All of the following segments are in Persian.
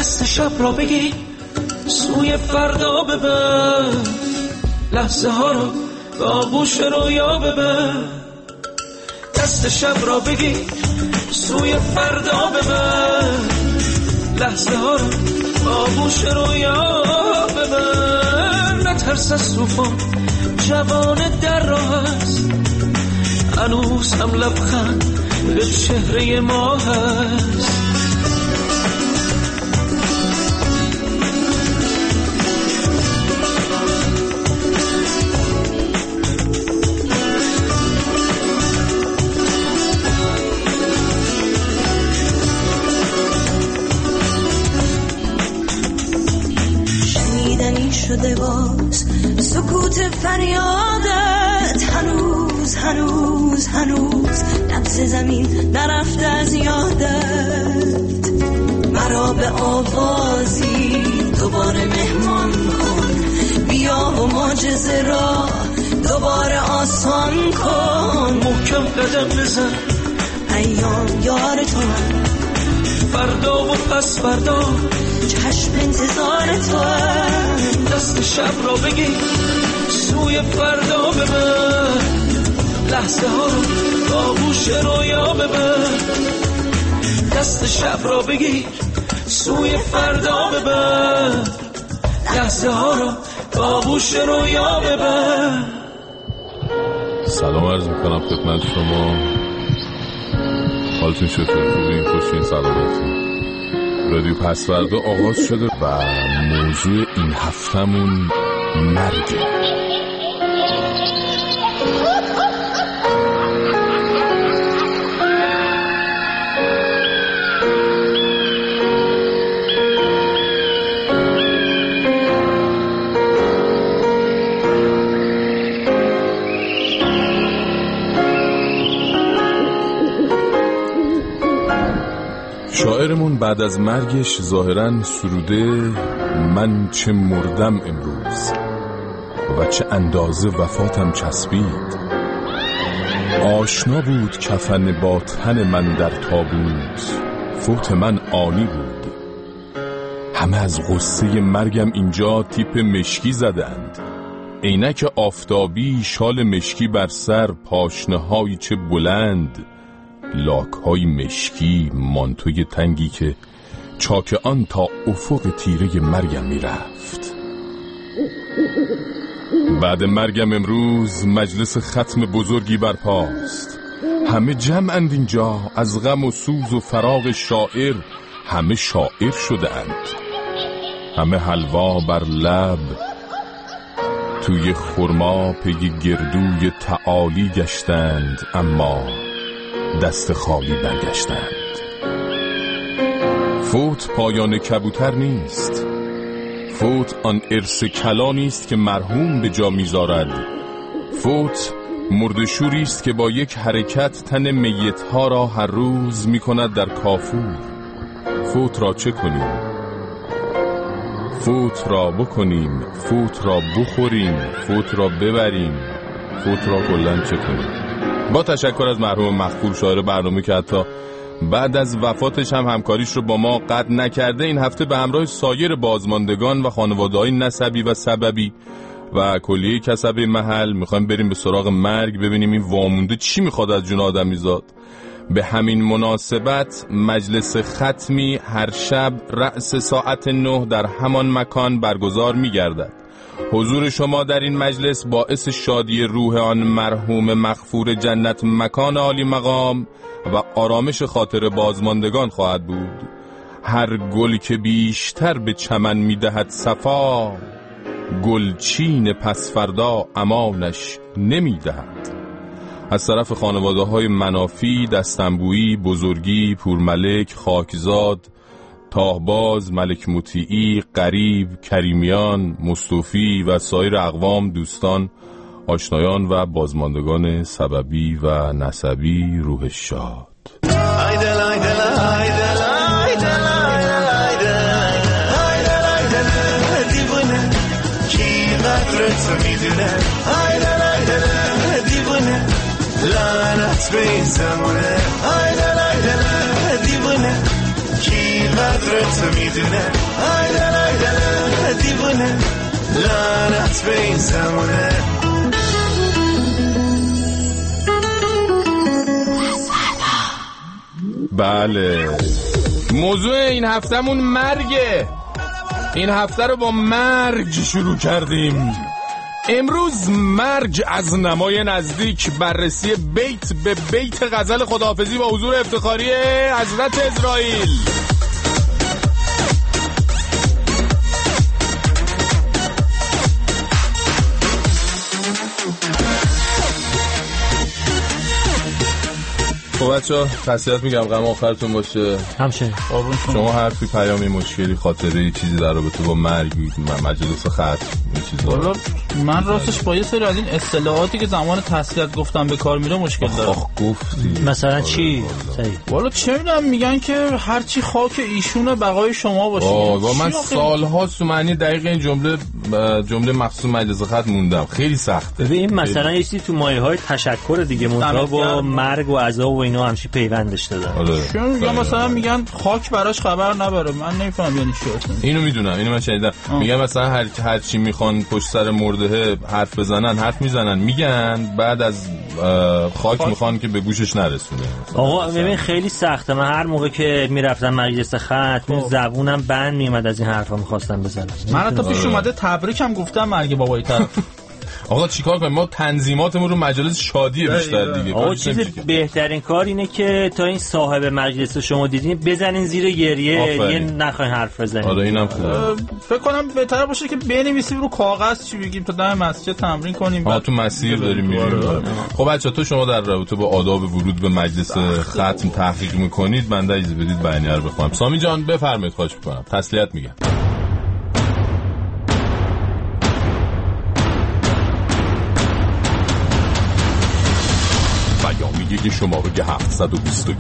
دست شب را بگیر سوی فردا ببر، لحظه ها رو به آغوش رویا ببر. دست شب را بگیر سوی فردا ببر، لحظه ها رو به آغوش رویا ببر. نترس از طوفان، جوان در راه است، هنوز هم لبخند به چهره ما هست. شنیدنی شده باز سکوت فریادت، هنوز هنوز هنوز نبض زمین نرفته از یادت. مرا به آوازی دوباره مهمان کن، بیا و معجزه را دوباره آسان کن. محکم قدم بزن، ایام یار تو، فردا و پس فردا چشم انتظار تو. دست شب را بگیر سوی فردا ببر، لحظه ها رو به آغوش رویا ببر. دست شب را بگیر سوی فردا ببر، لحظه ها رو به آغوش رویا ببر. سلام عرض میکنم خدمت شما، حالتون چطور؟ خوبین؟ خوشین؟ سلامتون؟ رادیو پسوردا آغاز شده و موضوع این هفتمون مرگه. شاعرمون بعد از مرگش ظاهراً سروده من چه مردم امروز و چه اندازه وفاتم چسبید. آشنا بود کفن با تن من در تابوت، فوت من آنی بود. همه از غصه مرگم اینجا تیپ مشکی زدند، عینک آفتابی، شال مشکی بر سر، پاشنه‌هایی چه بلند، لاک‌های مشکی، مانتوی تنگی که چاک آن تا افق تیره مرگم میرفت. بعد مرگم امروز مجلس ختم بزرگی برپاست. همه جمعند اینجا، از غم و سوز و فراق شاعر همه شاعر شده‌اند. همه حلوا بر لب، توی خرما پی گردوی تعالی گشتند، اما دست خالی برگشتند. فوت پایان کبوتر نیست، فوت آن ارث کلا نیست که مرحوم به جا می‌ذارد. فوت مردشوری است که با یک حرکت تن میت‌ها را هر روز می‌کند در کافور. فوت را چه کنیم؟ فوت را بکنیم، فوت را بخوریم، فوت را ببریم، فوت را کلاً چه کنیم؟ با تشکر از مرحوم مغفور شاعر برنامه که حتی بعد از وفاتش هم همکاریش رو با ما قطع نکرده. این هفته به همراه سایر بازماندگان و خانواده‌های نسبی و سببی و کلیه کسبه محل میخوایم بریم به سراغ مرگ، ببینیم این وامونده چی میخواد از جون آدمیزاد. به همین مناسبت مجلس ختمی هر شب رأس ساعت 9 در همان مکان برگزار میگردد. حضور شما در این مجلس باعث شادی روح آن مرحوم مغفور جنت مکان عالی مقام و آرامش خاطر بازماندگان خواهد بود. هر گل که بیشتر به چمن میدهد صفا، گلچین پس فردا امانش نمیدهد. از طرف خانواده های منافی، دستنبویی، بزرگی، پورملک، خاکزاد، تاهباز، ملک مطیعی، قریب، کریمیان، مصطفی و سایر اقوام، دوستان، آشنایان و بازماندگان سببی و نسبی روح شاد. لعنت به این زمانه، ای دل ای دل دیوونه، کی قدرت میدونه ای دل دیوونه لعنت به این زمونه. بله موضوع این هفتمون مرگه. این هفته رو با مرگ شروع کردیم. امروز مرگ از نمای نزدیک، بررسی بیت به بیت غزل خداحافظی با حضور افتخاری حضرت اسرائیل. خب بچه‌ها تسلیت میگم، غم آخرتون باشه. همشه شما حرفی، پیامی، مشکلی، خاطره، چیزی در رابطه با مرگ، مجلس ختم، این چیزا؟ والا من راستش با یه سری از این اصطلاحاتی که زمان تسلیت گفتم به کار میره مشکل دارم. گفتی مثلا چی؟ والا چه میدونم، میگن که هر چی خاک ایشونه بقای شما باشه. و من سال‌هاست تو معنی دقیق این جمله مخصوص مجلس ختم موندم. خیلی سخته. ببین مثلا یه چیزی تو مایه‌های تشکر دیگه منتها با مرگ و عذاب و اینا همش پیوند داشته داره. چون میگن مثلا میگن خاک براش خبر نبره. من نمیفهمم یعنی چی اصلا. اینو میدونم، اینو من شنیدم. میگن مثلا هر چی میخوان پشت سر مرده حرف بزنن، حرف میزنن، میگن بعد از خاک میخوان که به گوشش نرسونه. آقا ببین خیلی سخته. من هر موقع که میرفتم مجلس ختم زبونم بند میومد از این حرفا میخواستم بزنم. من حتی پیش اومده تبریکم گفتم مرگ بابای طرف. آقا چیکار کنیم؟ ما تنظیماتمون رو مجلس شادیه بیشتر دیگه. آقا چیز بهترین کار اینه که تا این صاحب مجلس شما دیدین بزنین زیر گریه، یه نخواین حرف بزنین. آره اینم خوبه. فکر کنم بهتره باشه که بنویسیم رو کاغذ چی بگیم تا دم مسجد تمرین کنیم. تو مسیر داریم میریم. خب بچه‌ها تو شما در رابطه با آداب ورود به مجلس ختم تحقیق میکنید، بنده اجازه بدید بیانیه رو بخونم. سامی جان بفرمایید، خواهش می‌کنم. تسلیت میگم. بیانیه شماره 721.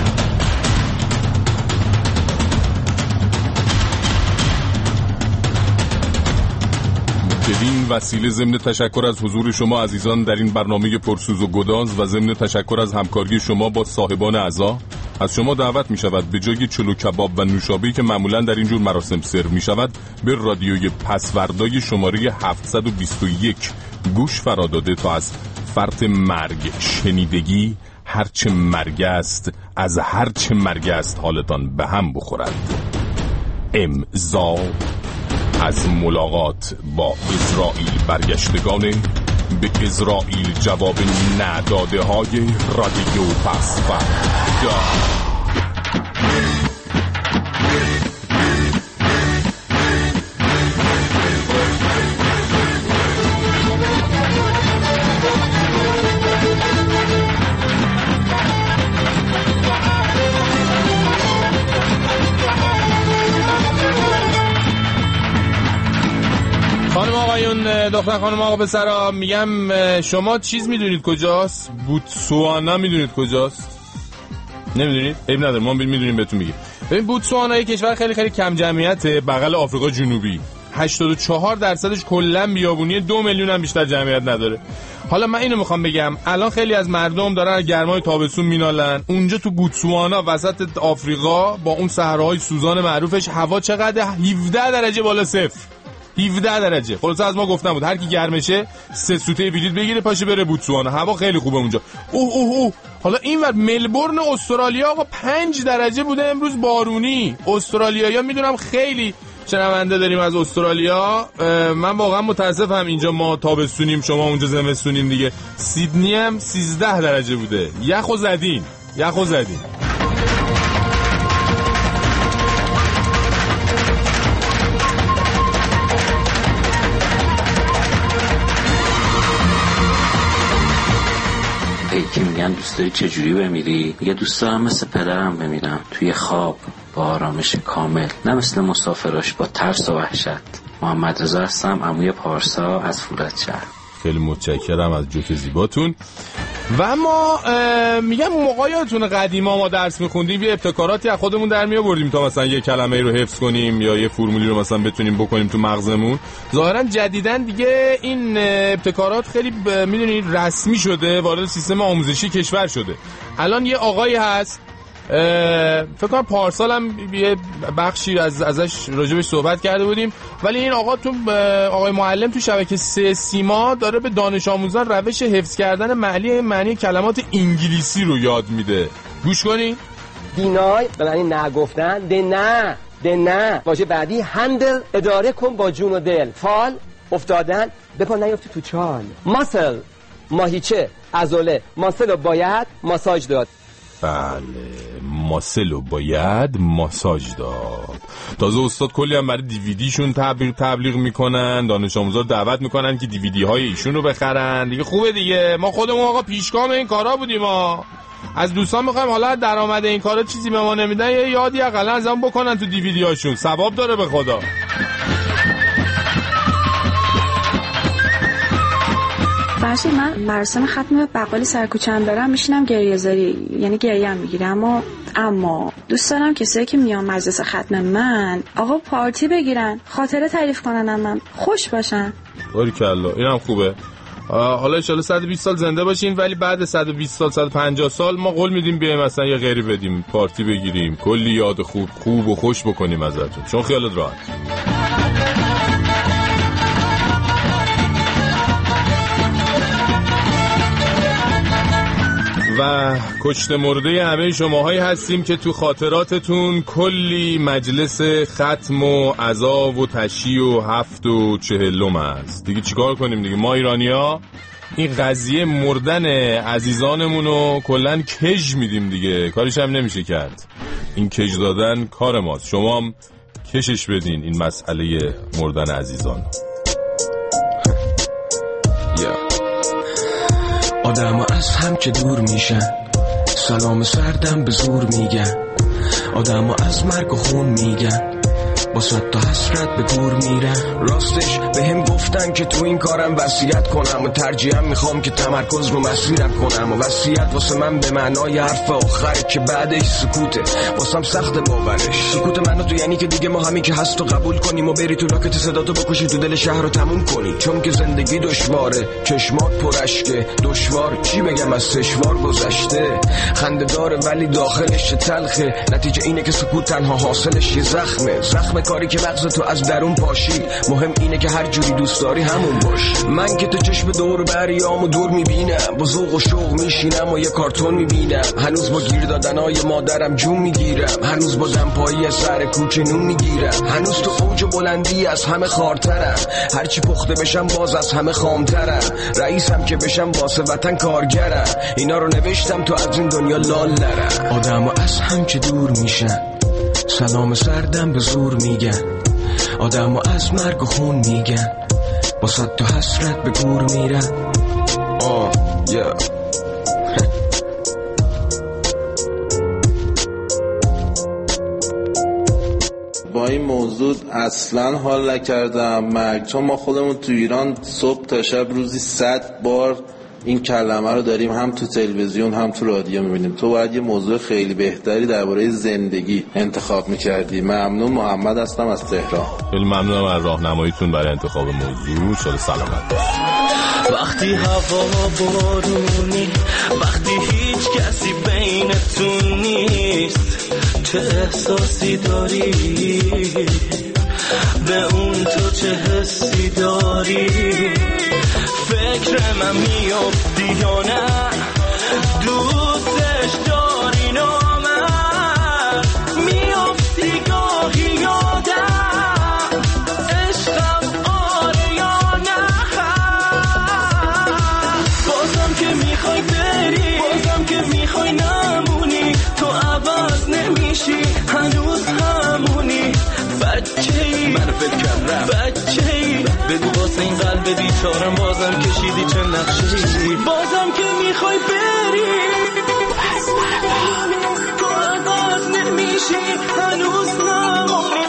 بدین وسیله ضمن تشکر از حضور شما عزیزان در این برنامه پرسوز و گداز و ضمن تشکر از همکاری شما با صاحبان اعضا، از شما دعوت می شود به جای چلو کباب و نوشابه‌ای که معمولا در این جور مراسم سرو می شود به رادیوی پسوردای شماره 721 گوش فراداده تا از فرط مرگ شنیدگی هرچه مرگ است از هرچه مرگ است حالتان به هم بخورد. امضا از ملاقات با اسرائیل برگشتگان به اسرائیل جواب نداده های رادیو پسوردا. دختر خانم آقا پسرا، میگم شما چیز میدونید کجاست؟ بوتسوانا میدونید کجاست؟ نمیدونید؟ عیب نداره، ما میدونیم بهتون میگیم. ببین بوتسوانا یک کشور خیلی خیلی کم جمعیته، بغل آفریقا جنوبی. 84% کلا بیابونی، 2 میلیون هم بیشتر جمعیت نداره. حالا من اینو میخوام بگم، الان خیلی از مردم دارن از گرمای تابستون مینالن. اونجا تو بوتسوانا وسط آفریقا با اون صحراهای سوزان معروفش هوا چقدر؟ 17 درجه بالا صفر. 17 درجه. خلاصه از ما گفتم بود هر کی گرمشه 3 سوته بلیط بگیره پاشه بره بوتسوانا. هوا خیلی خوبه اونجا. اوه حالا اینور ملبورن استرالیا آقا 5 درجه بوده امروز بارونی. استرالیایی‌ها میدونم خیلی شنونده داریم از استرالیا. من واقعا متاسفم اینجا ما تابستونیم شما اونجا زمستونیم دیگه. سیدنی هم 13 درجه بوده. یخو زدین. که میگن دوست داری چجوری بمیری؟ میگه دوست دارم مثل پدرم بمیرم، توی خواب با آرامش کامل، نه مثل مسافراش با ترس و وحشت. محمد رضا هستم، عموی پارسا از فولادشهر. خیلی متشکرم از جوک زیباتون. و ما میگم موقعیتون قدیما ما درس میخوندیم یه ابتکاراتی از خودمون در میآوردیم تا مثلا یه کلمه رو حفظ کنیم یا یه فرمولی رو مثلا بتونیم بکنیم تو مغزمون. ظاهرا جدیدن دیگه این ابتکارات خیلی میدونید رسمی شده، وارد سیستم آموزشی کشور شده. الان یه آقایی هست فکر کنم پارسال هم یه بخشی ازش راجبش صحبت کرده بودیم. ولی این آقای معلم تو شبکه 3 سیما داره به دانش آموزان روش حفظ کردن معنی کلمات انگلیسی رو یاد میده. گوش کنی. دینای به معنی نگفتن، نه واژه بعدی هندل، اداره کن با جون و دل. فال، افتادن، بپا نیفتی تو چال. ماسل، ماهیچه، عضله. ماسل رو باید ماساژ داد. بله، ماسل رو باید ماساژ داد. تازه استاد کلی هم برای دیویدیشون تبلیغ میکنن، دانش آموزا دعوت میکنن که دیویدی های ایشون رو بخرن. دیگه خوبه دیگه، ما خودمون آقا پیشگام این کارا بودیم. ما از دوستان میخوایم حالا درآمد این کارا چیزی به ما نمیدن، یه یادی حداقل ازم بکنن تو دیویدی هاشون، ثواب داره به خدا. فرض من مراسم ختم بقالی سر کوچه‌ام برم میشینم گریه زاری، یعنی گریه‌ام میگیرم. اما دوست دارم کسایی که میان مجلس ختم من آقا پارتی بگیرن، خاطره تعریف کنن، من خوش باشن. باریکلا، اینم خوبه. حالا ان شاءالله 120 سال زنده باشین، ولی بعد 120 سال 150 سال ما قول میدیم بیایم مثلا یه غیری بدیم، پارتی بگیریم، کلی یاد خوب و خوش بکنیم ازتون، چون خیالت راحت. و کشته مرده همه شماهایی هستیم که تو خاطراتتون کلی مجلس ختم و عزا و تشییع و 7 و 40 هست. دیگه چیکار کنیم دیگه؟ ما ایرانی‌ها این قضیه مردن عزیزانمونو کلن کج میدیم دیگه، کارش هم نمیشه کرد. این کج دادن کار ماست، شما هم کشش بدین این مسئله مردن عزیزان. آدم از هم که دور میشن، سلام سردم به زور میگن. آدم از مرگ و خون میگن، با صد تا حسرت به گور میرن. راستش به هم گفتن که تو این کارم وصیت کنم و ترجیحاً میخوام که تمرکز رو مسیرم کنم. و وصیت واسه من به معنای حرف آخره که بعدش سکوته، واسم سخت باورش. سکوت منو تو یعنی که دیگه ما همین که هست و قبول کنیم و بری تو لاکت صداتو بکشی تو دل شهر رو تموم کنی. چون که زندگی دشواره، چشمات پرشکه، دشوار چی بگم از سشوار گذشته. خنده داره ولی داخلش تلخه، نتیجه اینه که سکوت تنها حاصلش یه زخمه کاری که مغز تو از درون پاشی. مهم اینه که هر جوری دوست داری همون باش. من که تو چشم دور بریامو دور میبینم، با ذوق و شوق میشینم و یه کارتون میبینم. هنوز با گیر دادنای مادرم جون میگیرم، هنوز با دمپایی سر کوچه نون میگیرم. هنوز تو اوج بلندی از همه خارترم، هرچی پخته بشم باز از همه خامترم. رئیسم که بشم واسه وطن کارگرم، اینا رو نوشتم تو از این دنیا لال نرم. آدم از هم که دور میشن، سلام سردم به زور میگن. آدم از مرگ و خون میگن، با صد تا حسرت به گور میرن. با این موضوع اصلا حال نکردم مرگ، چون ما خودمون تو ایران صبح تا شب روزی 100 بار این کلمه رو داریم، هم تو تلویزیون هم تو رادیو میبینیم. تو باید یه موضوع خیلی بهتری درباره زندگی انتخاب میکردی. ممنون. محمد هستم از تهران. خیلی ممنونم از راهنماییتون برای انتخاب موضوع. شاد سلامت. وقتی هوا بارونی، وقتی هیچ کسی بینتون نیست، چه احساسی داری؟ به اون تو چه حسی داری؟ فکر من میافتی یا نه؟ دوستش داری نامرد؟ میافتی گاهی یادم؟ عشقم آره یا نه؟ بازم که میخوای بری، بازم که میخوای نمونی، تو عوض نمیشی، هنوز همونی. بچه‌ای منو فکر کردم، بچه‌ای بگو واسه این قلب بیچارم بازم کشیدی چه نقشه‌ای؟ بازم که میخوای بری، تو عوض نمیشی، هنوز نمونی.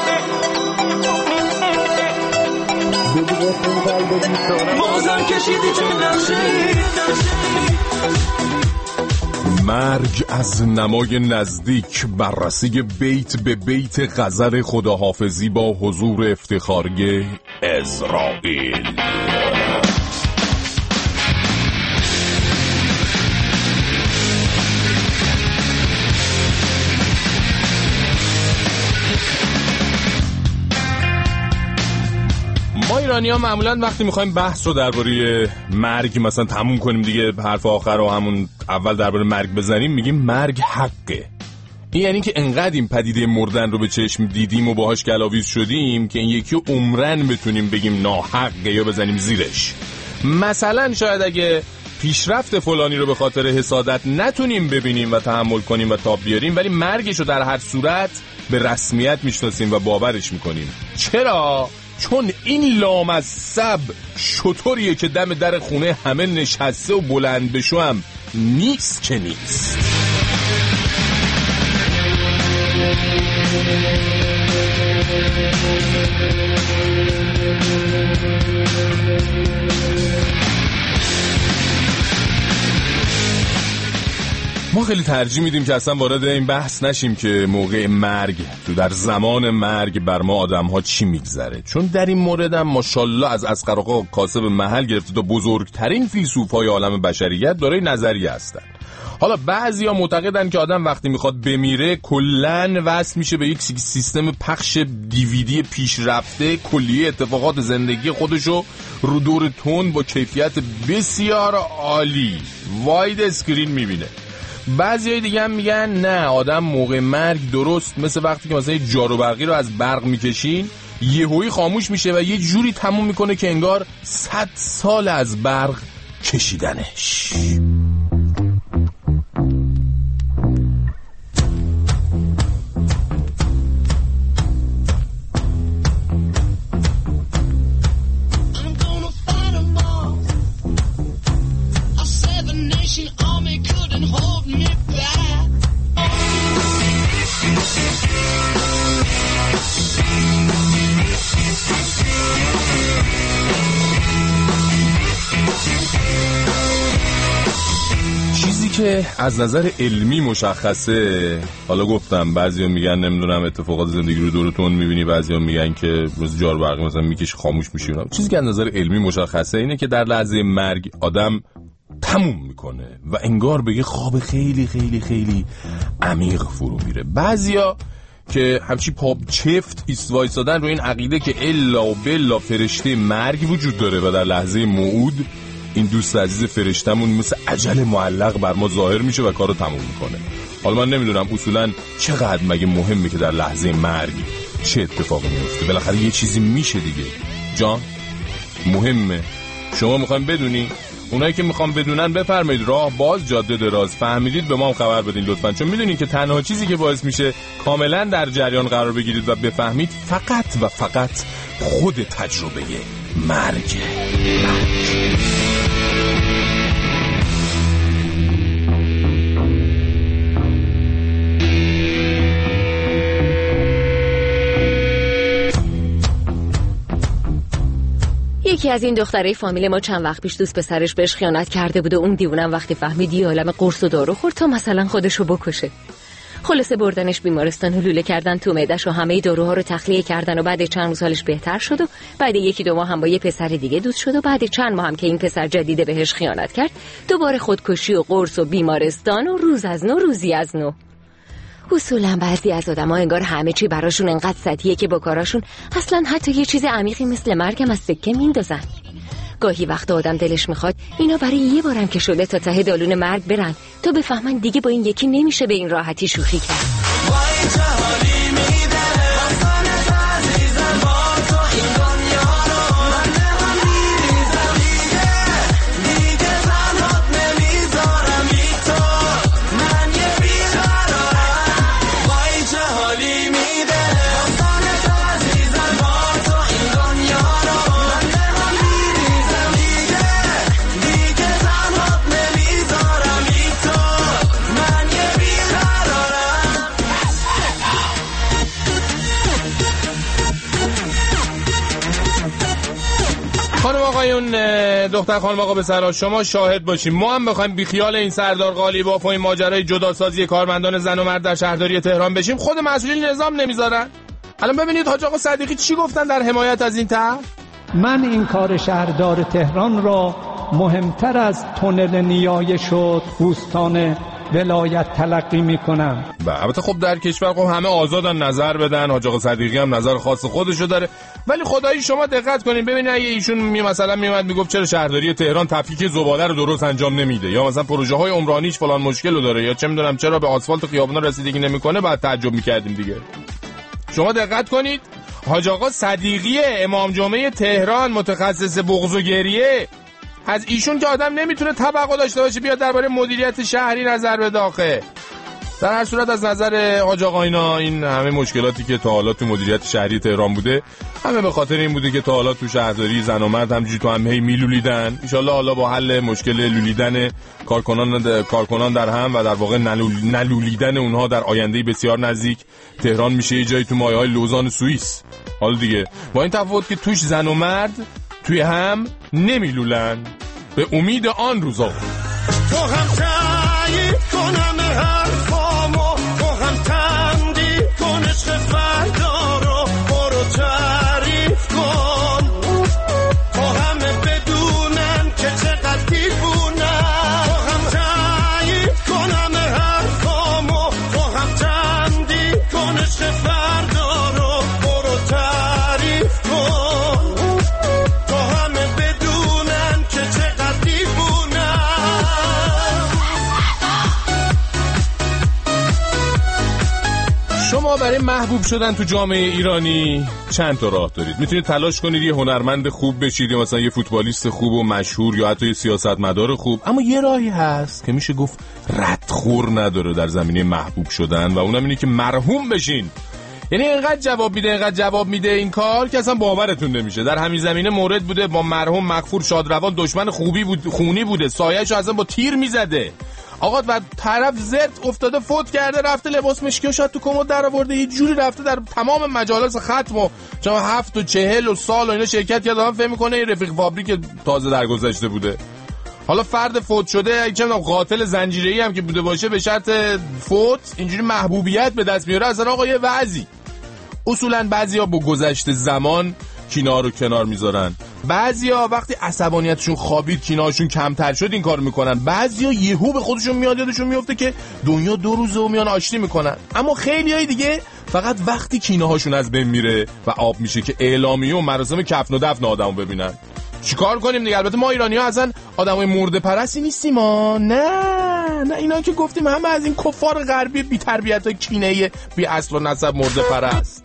بگو واسه این قلب بیچارم بازم کشیدی چه نقشه‌ای؟ مرگ از نمای نزدیک، بررسی بیت به بیت غزل خداحافظی با حضور افتخاری عزرائیل. ایرانی‌ها معمولاً وقتی می‌خوایم بحث رو درباره مرگ مثلا تموم کنیم دیگه، حرف آخر رو همون اول درباره مرگ بزنیم، میگیم مرگ حقه. این یعنی که انقدر این پدیده مردن رو به چشم دیدیم و باهاش گلاویز شدیم که این یکی رو عمرن بتونیم بگیم ناحقه یا بزنیم زیرش. مثلا شاید اگه پیشرفت فلانی رو به خاطر حسادت نتونیم ببینیم و تحمل کنیم و تاب بیاریم، ولی مرگش رو در هر صورت به رسمیت میشناسیم و باورش میکنیم. چرا؟ چون این لامصب شطوریه که دم در خونه همه نشسته و بلند بشو هم نیست که نیست. ما خیلی ترجیح میدیم که اصلا وارد این بحث نشیم که موقع مرگ تو در زمان مرگ بر ما آدم ها چی میگذره، چون در این مورد هم ماشاءالله از اصغر آقا کاسب محل گرفته تا بزرگترین فیلسوفای عالم بشریت دارای نظریه هستن. حالا بعضیا معتقدن که آدم وقتی میخواد بمیره کلن وصل میشه به یک سیستم پخش دیویدی پیشرفته کلیه اتفاقات زندگی خودشو رو دور تون با کیفیت بسیار عالی واید اسکرین میبینه. بعضیای دیگه هم میگن نه، آدم موقع مرگ درست مثل وقتی که مثلا یه جارو برقی رو از برق میکشین یهویی خاموش میشه و یه جوری تموم میکنه که انگار 100 سال از برق کشیدنش. که از نظر علمی مشخصه، حالا گفتم بعضیا میگن نمیدونم اتفاقات زندگی رو دورتون میبینی، بعضیا میگن که روز جار برقی مثلا میکشی خاموش میشی. چیزی که از نظر علمی مشخصه اینه که در لحظه مرگ آدم تموم میکنه و انگار به یه خواب خیلی خیلی خیلی عمیق فرو میره. بعضیا که همچی پاپ چفت ایستوایسادن رو این عقیده که الا و بلا فرشته مرگ وجود داره و در لحظه موعود این دوست عزیز فرشتمون مثل اجل معلق بر ما ظاهر میشه و کارو تموم میکنه. حالا من نمیدونم اصولا چقدر مگه مهمه که در لحظه مرگ چه اتفاقی میفته، بالاخره یه چیزی میشه دیگه. جان مهمه، شما میخوایم بدونی؟ اونایی که میخوام بدونن بفرمایید راه باز جاده دراز، فهمیدید به ما هم خبر بدین لطفاً، چون میدونین که تنها چیزی که باعث میشه کاملا در جریان قرار بگیرید و بفهمید فقط و فقط خود تجربه مرگ. یکی از این دخترای فامیل ما چند وقت پیش دوست پسرش بهش خیانت کرده بود و اون دیوونم وقتی فهمید یه عالم قرص و دارو خورد تا مثلا خودشو بکشه. خلاصه بردنش بیمارستان و لوله کردن تو معده‌ش و همه داروها رو تخلیه کردن و بعد چند روز حالش بهتر شد و بعد یکی دو ماه هم با یه پسر دیگه دوست شد و بعد چند ماه هم که این پسر جدیده بهش خیانت کرد دوباره خودکشی و قرص و بیمارستان و روز از نو روزی از نو. اصولا بعضی از آدم‌ها انگار همه چی براشون انقدر سطحیه که با کاراشون اصلا حتی یه چیز عمیقی مثل مرگم از سکه میندازن. گاهی وقت آدم دلش میخواد اینا برای یه بارم که شده تا ته دالون مرگ برن تا بفهمن دیگه با این یکی نمیشه به این راحتی شوخی کرد. دختر خانم آقا پسرها شما شاهد باشیم، ما هم بخوایم بیخیال این سردار قالیباف و این ماجرای جداسازی کارمندان زن و مرد در شهرداری تهران بشیم خود مسئولین نظام نمیذارن. الان ببینید حاج آقا صدیقی چی گفتن در حمایت از این طرح. من این کار شهردار تهران را مهمتر از تونل نیایش و بوستان ولایت تلقی میکنم. البته خب در کشور خب همه آزادن نظر بدن، حاج آقا صدیقی هم نظر خاص خودشو داره، ولی خدایی شما دقت کنین ببینید اگه ایشون مثلا میومد میگفت چرا شهرداری تهران تفکیک زباله رو درست انجام نمیده، یا مثلا پروژه های عمرانیش فلان مشکل داره، یا چه میدونم چرا به آسفالت خیابونا رسیدگی نمیکنه، بعد تعجب میکردیم دیگه. شما دقت کنید حاج آقا صدیقی امام جمعه تهران متخصص بغض و گریه، از ایشون که آدم نمیتونه توقع داشته باشه بیاد درباره مدیریت شهری نظر بده. آخه در هر صورت از نظر حاج آقا اینا این همه مشکلاتی که تا حالا تو مدیریت شهری تهران بوده همه به خاطر این بوده که تا حالا تو شهرداری زن و مرد همجوری تو هم هی میلولیدن. ان شاءالله حالا با حل مشکل لولیدن کارکنان در هم و در واقع نلولیدن اونها در آینده بسیار نزدیک تهران میشه یه جایی تو مایه‌های لوزان سوئیس. حالا دیگه با این تفاوت که توش زن و مرد توی هم نمیلولن. به امید آن روزا تو هم تایید کنم حرفامو، تو هم تمدید کن عشق فردا رو، برو تعریف کن تو همه بدونن که چقدر دیوونم. تو هم تایید کنم حرفامو، تو هم تمدید کن عشق فردا رو، برو تعریف کن تو همه بدونن که چقدر دیوونم. شما برای محبوب شدن تو جامعه ایرانی چند تا راه دارید. میتونید تلاش کنید یه هنرمند خوب بشید، یا مثلا یه فوتبالیست خوب و مشهور، یا حتی یه سیاستمدار خوب. اما یه راهی هست که میشه گفت ردخور نداره در زمینه محبوب شدن و اونم اینه که مرحوم بشین. یعنی اینقدر جواب میده این کار که اصلا باورتون نمیشه. در همین زمینه مورد بوده با مرحوم مغفور شادروان دشمن خونی بوده، سایه‌شو اصلا با تیر میزده. آقا و طرف زد افتاده فوت کرده، رفته لباس مشکی و شاید تو کمد در آورده، یه جوری رفته در تمام مجالس ختم و چون 7 و 40 سال و اینا شرکت کرده، آدم فهم میکنه رفیق فابریک تازه درگذشته بوده. حالا فرد فوت شده چه میدونم قاتل زنجیره‌ای هم که بوده باشه به شرط فوت اینجوری محبوبیت به دست میاره. اصلا آقا یه وضعی اصولا بعضیا با گذشت زمان کینا رو کنار میذارن، بعضیا وقتی عصبانیتشون خوابید کیناشون کمتر شد این کار میکنن، بعضیا یهو به خودشون میاد یادشون میفته که دنیا 2 روزه و میان آشتی میکنن. اما خیلیای دیگه فقط وقتی کینه‌هاشون از بین میره و آب میشه که اعلامیه و مراسم کفن و دفن آدمو ببینن. چیکار کنیم دیگه؟ البته ما ایرانی‌ها اصلا آدمای مرده پرستی نیستیم ما. نه اینا که گفتیم همه از این کفار غربی بی تربیت و کینه‌ای بی اصل و نسب مرده پرست.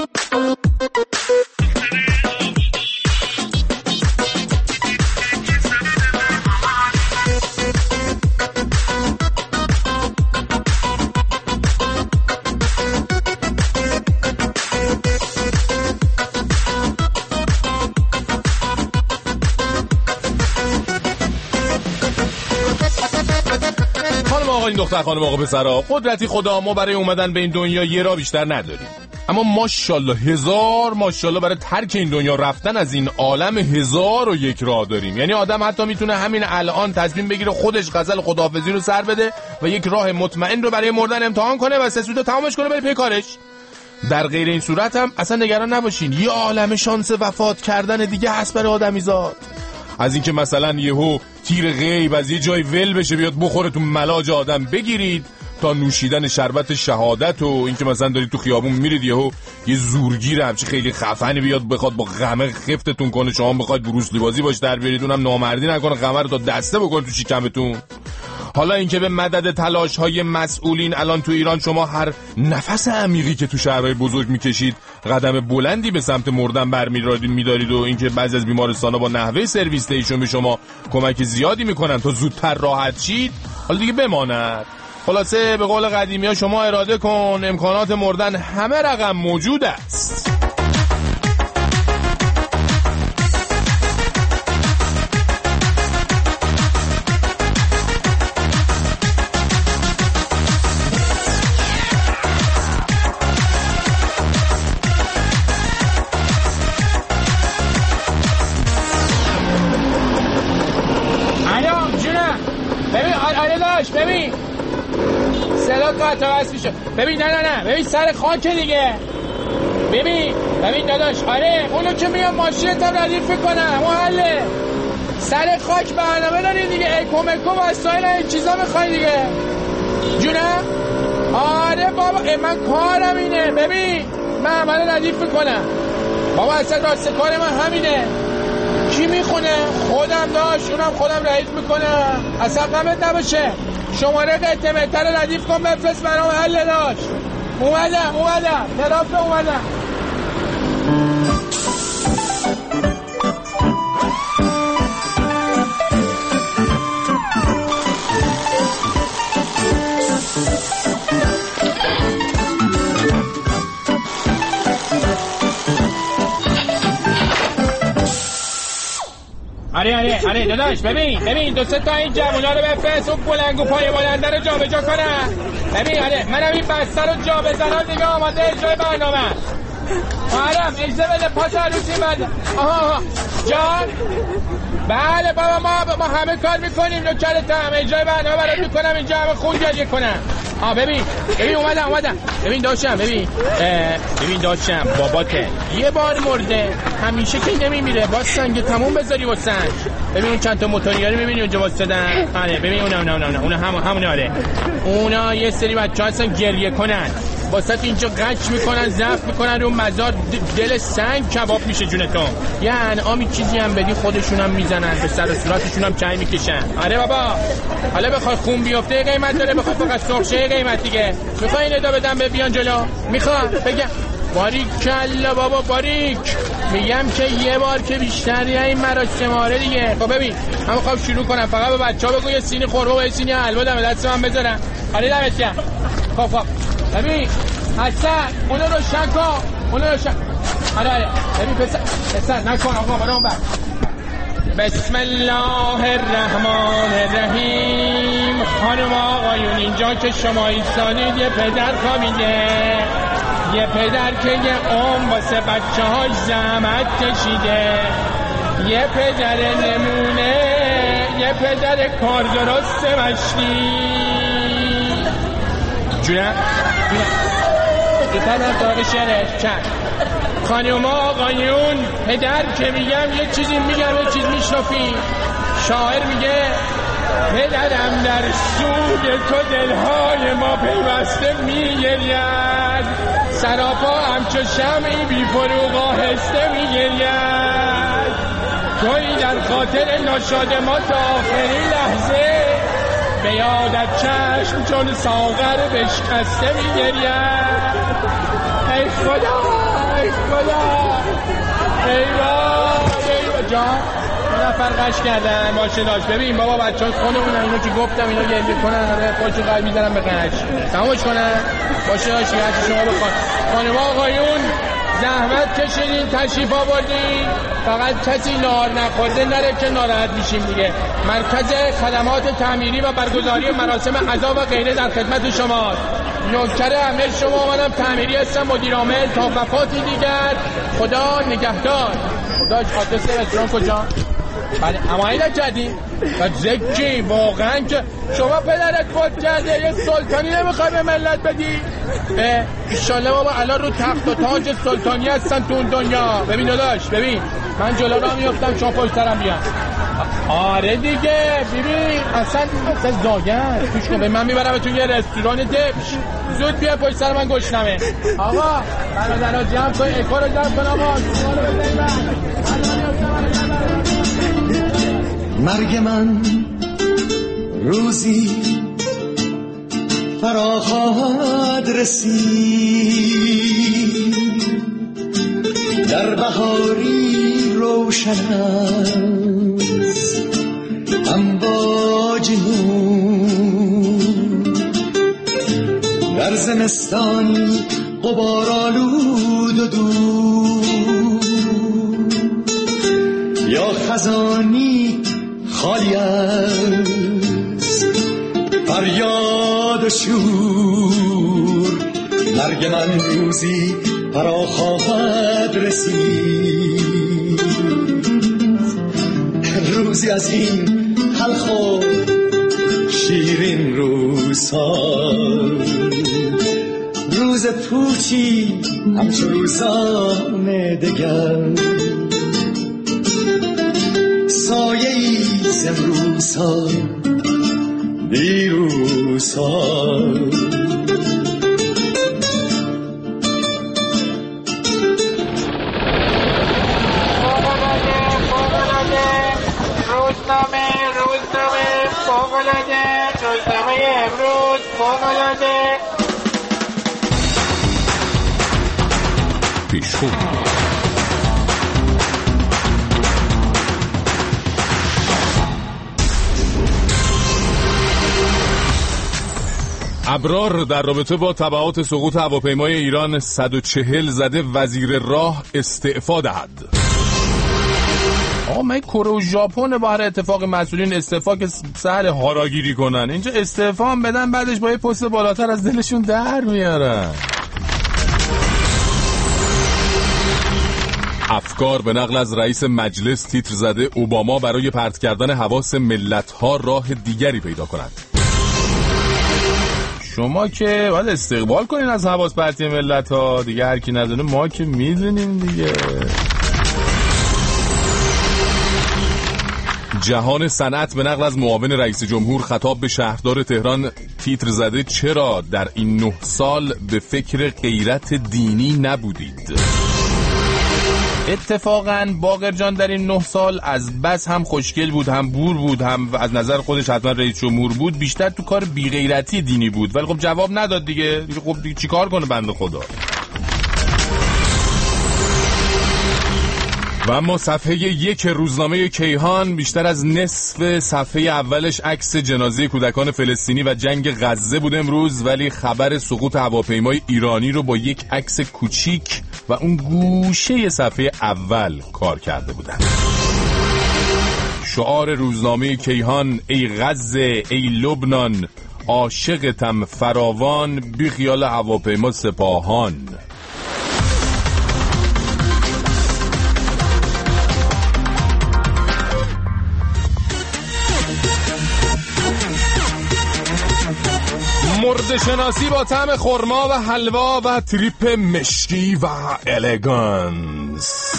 این دختر خانم آقا پسرا، قدرتی خدا ما برای اومدن به این دنیا یه راه بیشتر نداریم، اما ماشاءالله هزار ماشاءالله برای ترک این دنیا رفتن از این عالم 1001 راه داریم. یعنی آدم حتی میتونه همین الان تصمیم بگیره خودش غزل خداحافظی رو سر بده و یک راه مطمئن رو برای مردن امتحان کنه و 3 سودا تمامش کنه بره پی کارش. در غیر این صورت هم اصلا نگران نباشین، یه عالم شانس وفات کردن دیگه هست برای آدمیزاد. از اینکه مثلا یهو تیر غیب از یه جای ول بشه بیاد بخوره تو ملاج آدم بگیرید، تا نوشیدن شربت شهادت و اینکه مثلا دارید تو خیابون میرید یهو یه زورگیر همچی خیلی خفنی بیاد بخواد با غمه خفتتون کنه، شما بخواید بروسلی بازی باش در بیارید اونم نامردی نکنه غمه رو تا دسته بکنه تو شکمتون. حالا اینکه به مدد تلاش‌های مسئولین الان تو ایران شما هر نفس عمیقی که تو شهرهای بزرگ میکشید قدم بلندی به سمت مردن برمی‌دارید و اینکه بعضی از بیمارستان‌ها با نحوه سرویس ایشون به شما کمک زیادی میکنن تا زودتر راحت شید، حالا دیگه بماند. خلاصه به قول قدیمی‌ها شما اراده کن، امکانات مردن همه رقم موجود است. ببین صدا قطع وصل میشه. ببین نه ببین سر خاک دیگه. ببین داداش، آره اونو که میام ماشینت هم ردیف کنم اون حله. سر خاک برنامه داریم دیگه، اکومکو وسایل این چیزا میخوای دیگه. جونم؟ آره بابا من کارم اینه. ببین من عمل ردیف میکنم بابا، اصلا راست کار من همینه. کی میخونه؟ خودم داشت، اونم خودم ردیف میکنم. اصلا غمت نباشه. شماره قطعه متر ردیف کن بفرست برام. حل داشت. اومدم طرف اومدم. آره داداش ببین دو سه تا این جوونا رو بفرست و بلنگو پای بلنده رو جا به جا کنن. ببین آره منم این بسته رو جا بزنم دیگه آماده اجرای برنامه. آرام اجازه بده پاس عروسی بده. آها جان بله بابا ما همه کار میکنیم. نوکرتم اجرای برنامه برات میکنم. اینجا همه خون جاجه کنم. ببین اومدم. ببین داشتم باباته یه بار مرده، همیشه که نمیمیره. با سنگ تموم بذاری با سنگ. ببین اون چند تا موتوریاری میبینی اونجا واسدن. آره ببین اونا همون آره. اونا یه سری بچه‌ها هستن گریه کنن واسه اینجا قچ میکنن، ضعف میکنن رو مزار. دل سنگ کباب میشه جونتون. یه انعامی چیزی هم بدی خودشون هم میزنن به سر و صورتشون هم چای میکشن. آره بابا حالا بخوای خون بیفته قیمت داره، بخوای فقط سرخشه قیمت دیگه. میخوای این ادا بدم به بیان جلو؟ میخوای بگم باریک کلا بابا باریک. میگم که یه بار که بیشتر یا این مراسم آره دیگه. خب ببین من میخوام شروع کنم. فقط به بچه‌ها بگو یه سینی خورما و یه سینی حلوا دم دست من بذارن. آره دمت گرم. خب ببین حسن اونو روشن کن. آره ببین پسر نکن آقا برام بر. بسم الله الرحمن الرحیم. خانم آقایون اینجا که شما ایستادید یه پدر خوابیده، یه پدر که یه واسه بچه هاش زحمت کشیده، یه پدر نمونه، یه پدر کار درست مشتی. جونم دیتر نتاق شهره چند. خانم آقایون پدر که میگم یه چیزی میگم یه چیز میشنفی. شاعر میگه پدرم در سود تو دلهای ما پیوسته میگرید، سراپا همچو شمعی بی فروغ آهسته میگرید. توی در خاطر ناشاد ما تا آخرین لحظه، به یادت چشم چون ساغر بشکسته میگرید. ای خدا ای جان نفر قش کردن ماشین داشت. ببین بابا بچه ها خونمون اینو که گفتم اینا گریه کنن خودشو قلب میزنن به قش تمامش کنن باشه داشت هرچی شما بخواد. خانم آقایون زحمت کشیدین تشریف آوردین، فقط کسی نهار نخورده نره که ناراحت میشیم دیگه. مرکز خدمات تعمیری و برگزاری مراسم عزا و غیره در خدمت شماست. نوکر همه شما آمدم تعمیری هستم، مدیر عامل تا وفاتی دیگر. خدا نگهدار. خداش آدرس رستوران کجا؟ بله اما این نکردیم و زکی واقعا که شما پدرت فوت کرده یه سلطانی نمیخوای به ملت بدی؟ ایشالله بابا الان رو تخت و تاج سلطانی هستن تو اون دنیا. ببین داداش ببین من جلو را میفتم شما پشت سرم بیان. آره دیگه ببین اصلا زاگر توش کن. من میبرم تو یه رستوران دبش. زود بیا پشت سر من گشنمه. آقا برادرها جمع کن اکو رو جمع کن. آقا مرگ من روزی فرا خواهد رسید، در بهاری روشن است امواج نور، در زمستانی غبارآلود و دور، یا خزانی خالی است فریاد و شور. مرگ من روزی فرا خواهد رسید، روزی از این تلخ و شیرین روزها، روز پوچی همچو روزان دگر، سایه‌ای ز امروزها دیروز سال. روزنامه امروز فوق‌العاده پیشخون. ابرار در رابطه با تبعات سقوط هواپیمای ایران 140 زده وزیر راه استعفا دهد. من کره و ژاپن با هر اتفاق مسئولین استعفا که سهل هاراگیری کنن، اینجا استعفا هم بدن بعدش با یه پست بالاتر از دلشون در میارن. افکار به نقل از رئیس مجلس تیتر زده اوباما برای پرت کردن حواس ملت‌ها راه دیگری پیدا کند. شما که باید استقبال کنین از حواس پرتی ملت‌ها دیگه، هر کی ندونه ما که میدونیم دیگه. جهان صنعت به نقل از معاون رئیس جمهور خطاب به شهردار تهران تیتر زده چرا در این 9 سال به فکر غیرت دینی نبودید؟ اتفاقاً باقر جان در این 9 سال از بس هم خوشگل بود، هم بور بود، هم از نظر خودش حتما رئیس جمهور بود، بیشتر تو کار بی‌غیرتی دینی بود، ولی خب جواب نداد دیگه. خب دیگه چیکار کنه بنده خدا؟ و اما صفحه 1 روزنامه کیهان بیشتر از نصف صفحه اولش عکس جنازه کودکان فلسطینی و جنگ غزه بود امروز، ولی خبر سقوط هواپیمای ایرانی رو با یک عکس کوچیک و اون گوشه صفحه اول کار کرده بودن. شعار روزنامه کیهان: ای غزه ای لبنان عاشقتم فراوان، بی خیال هواپیما سپاهان. مرد شناسی با طعم خرما و حلوا و تریپ مشکی و الگانس.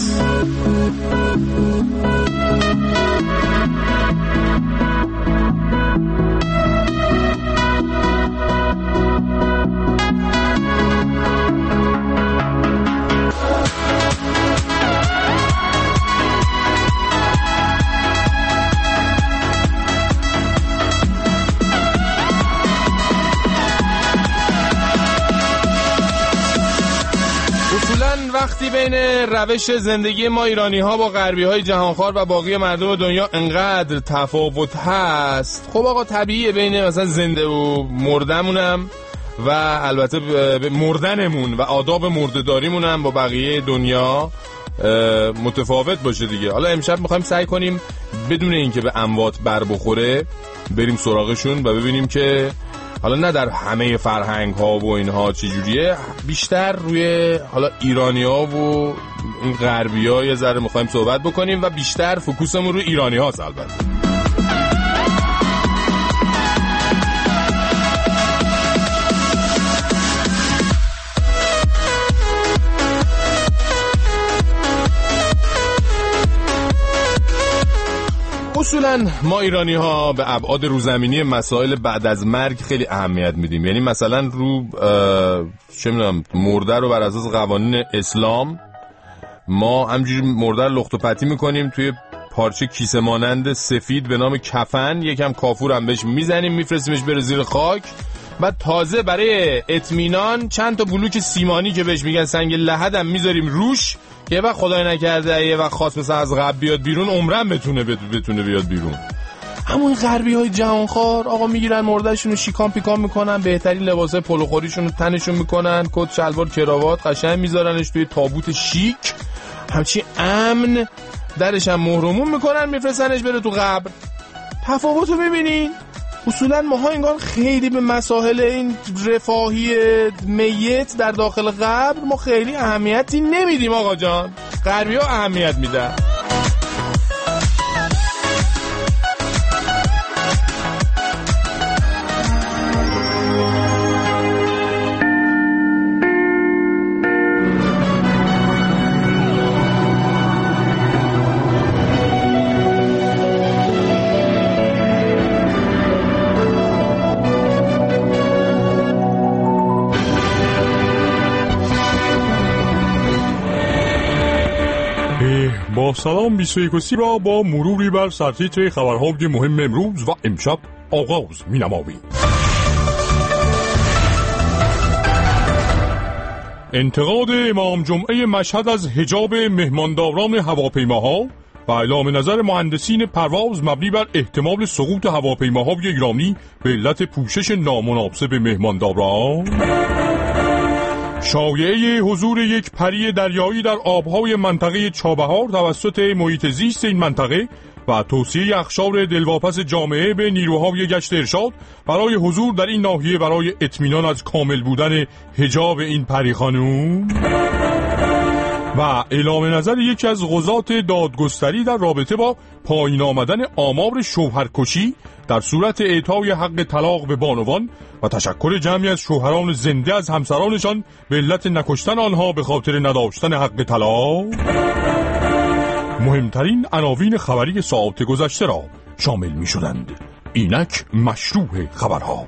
وقتی بین روش زندگی ما ایرانی ها با غربی های جهانخوار و باقی مردم دنیا انقدر تفاوت هست، خب آقا طبیعیه بین مثلا زنده و مردمونم و البته مردنمون و آداب مرده‌داریمونم با بقیه دنیا متفاوت باشه دیگه. حالا امشب میخوایم سعی کنیم بدون اینکه به اموات بر بخوره بریم سراغشون و ببینیم که حالا نه در همه فرهنگ ها و اینها چجوریه، بیشتر روی حالا ایرانی ها و این غربی ها یه ذره میخوایم صحبت بکنیم و بیشتر فوکوسمون روی ایرانی هاست البته. اصولا ما ایرانی ها به ابعاد روزمینی مسائل بعد از مرگ خیلی اهمیت میدیم. یعنی مثلا رو چه میدونم مرده رو بر اساس قوانین اسلام ما همجوری مرده رو لخت و پتی میکنیم توی پارچه کیسه مانند سفید به نام کفن، یکم کافور هم بهش میزنیم میفرستیمش بره زیر خاک، بعد تازه برای اطمینان چند تا بلوک سیمانی که بهش میگن سنگ لحد هم میذاریم روش که یه وقت خدای نکرده یه وقت خواست مثلا از قبل بیاد بیرون عمرن بتونه بیاد بیرون. همون غربی های جهانخوار آقا میگیرن مردهشون رو شیکان پیکان میکنن، بهترین لباسای پلوخوریشون رو تنشون میکنن، کت شلوار کراوات قشنگ میذارنش توی تابوت شیک همچی امن، درش هم مهرمون میکنن میفرستنش بره تو قبر. تفاوتو میبینین؟ اصولا ماها انگار خیلی به مسائل این رفاهی میت در داخل قبر ما خیلی اهمیتی نمیدیم آقا جان، غربی ها اهمیت میدن. با سلام 21 را با مروری بر سرتیتر خبرهای مهم امروز و امشب آغاز می‌نماییم. انتقاد امام جمعه مشهد از حجاب مهمانداران هواپیماها و اعلام نظر مهندسین پرواز مبنی بر احتمال سقوط هواپیماهای ایرانی به علت پوشش نامناسب مهمانداران. شایعه حضور یک پری دریایی در آبهای منطقه چابهار توسط محیط زیست این منطقه و توصیه اخشار دلواپس جامعه به نیروهای گشت ارشاد برای حضور در این ناحیه برای اطمینان از کامل بودن حجاب این پری خانوم. و اعلام نظر یکی از قضات دادگستری در رابطه با پایین آمدن آمار شوهرکشی در صورت اعطای حق طلاق به بانوان و تشکر جمعی از شوهران زنده از همسرانشان به علت نکشتن آنها به خاطر نداشتن حق طلاق. مهمترین عناوین خبری ساعات گذشته را شامل می شدند. اینک مشروع خبرها.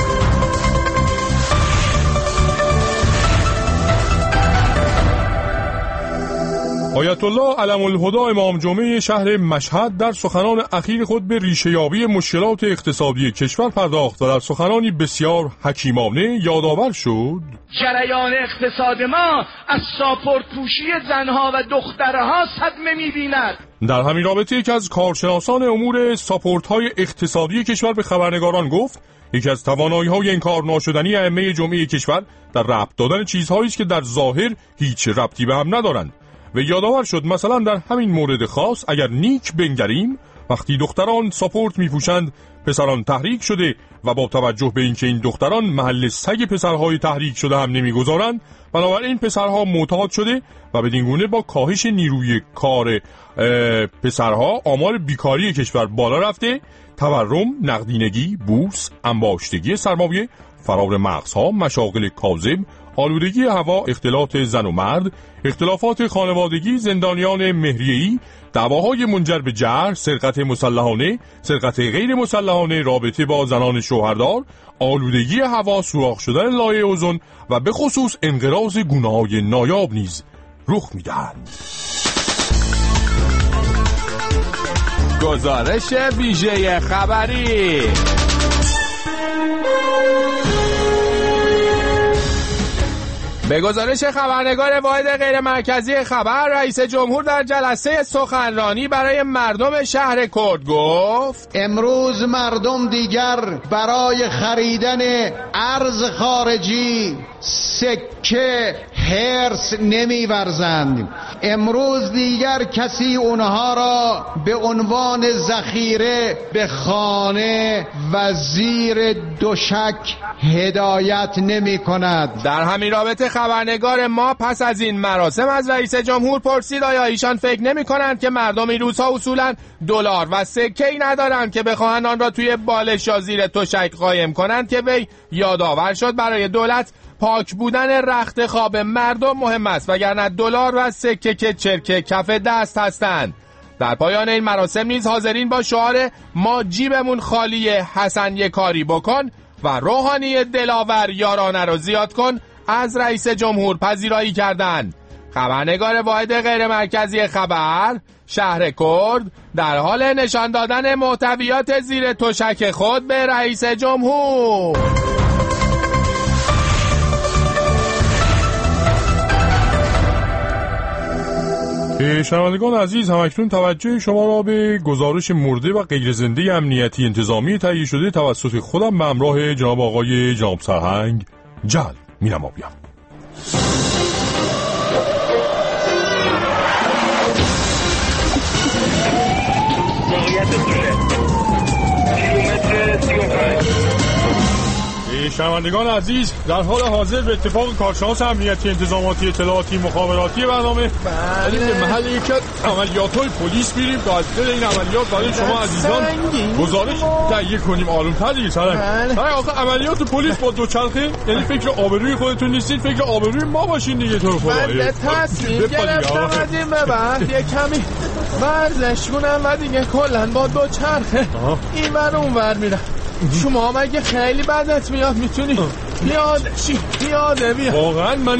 آیت الله علم الهدی امام جمعه شهر مشهد در سخنان اخیر خود به ریشه‌یابی مشکلات اقتصادی کشور پرداخت و در سخنانی بسیار حکیمانه یادآور شد جریان اقتصاد ما از ساپورت‌پوشی زنها و دخترها صدمه می‌بیند. در همین رابطه یکی از کارشناسان امور ساپورت‌های اقتصادی کشور به خبرنگاران گفت یکی از توانایی‌های انکار ناشدنی ائمه جمعه کشور در ربط دادن چیزهایی است که در ظاهر هیچ ربطی به هم ندارند. و یادآور شد مثلا در همین مورد خاص اگر نیک بنگریم وقتی دختران ساپورت میپوشند پسران تحریک شده و با توجه به اینکه این دختران محل سگ پسرهای تحریک شده هم نمیگذارند بنابراین پسرها معتاد شده و بدین گونه با کاهش نیروی کار پسرها آمار بیکاری کشور بالا رفته، تورم، نقدینگی، بورس، انباشتگی سرمایه، فرار مغزها، مشاغل کاذب، آلودگی هوا، اختلاط زن و مرد، اختلافات خانوادگی، زندانیان مهریه‌ای، دعواهای منجر به جرح، سرقت مسلحانه، سرقت غیر مسلحانه، رابطه با زنان شوهردار، آلودگی هوا، سوراخ شدن لایه اوزون و به خصوص انقراض گونه‌های نایاب نیز رخ می‌دهند. گزارش ویژه خبری. به گزارش خبرنگار واحد غیر مرکزی خبر، رئیس جمهور در جلسه سخنرانی برای مردم شهر کرد گفت امروز مردم دیگر برای خریدن ارز خارجی سکه هرس نمی‌ورزند. امروز دیگر کسی اونها را به عنوان ذخیره به خانه و زیر دوشک هدایت نمی کند. در همین رابطه خبرنگار ما پس از این مراسم از رئیس جمهور پرسید آیا ایشان فکر نمی کنند که مردم این روزها اصولا دلار و سکه‌ای ندارند که بخواهند آن را توی بالش یا زیر تشک قایم کنند که وی یادآور شد برای دولت پاک بودن رخت خواب مردم مهم است وگرنه دلار و سکه که چرک کف دست هستند. در پایان این مراسم نیز حاضرین با شعار ما جیبمون خالی حسن یک کاری بکن و روحانی دلاور یارانه رو زیاد کن از رئیس جمهور پذیرایی کردند. خبرنگار واحد غیر مرکزی خبر شهر کرد در حال نشان دادن محتویات زیر تشک خود به رئیس جمهور. شنوندگان عزیز، همکنون توجه شما را به گزارش مرده و غیر زنده امنیتی انتظامی تهیه شده توسط خودم به همراه جناب آقای جناب سرهنگ جلب می‌نمایم. شنوندگان عزیز، در حال حاضر به اتفاق کارشناس امنیتی انتظاماتی اطلاعاتی مخابراتی برنامه به محل یکی از عملیات‌های پلیس میریم تا از دل این عملیات برای شما عزیزان گزارش تهیه کنیم. آروم‌تر دیگه سرنگ. آخه عملیات پلیس با دوچرخه، یعنی فکر آبروی خودتون نیستین، فکر آبروی ما باشین دیگه. تو رو خدا من تصمیم گرفتم از این به بعد یک کمی ورزش کنم و دیگه کلاً با دوچرخه این ور اون ور میرم. شما مگه خیلی بدت میاد میتونی پیاده شی؟ پیاده بیا. واقعا من این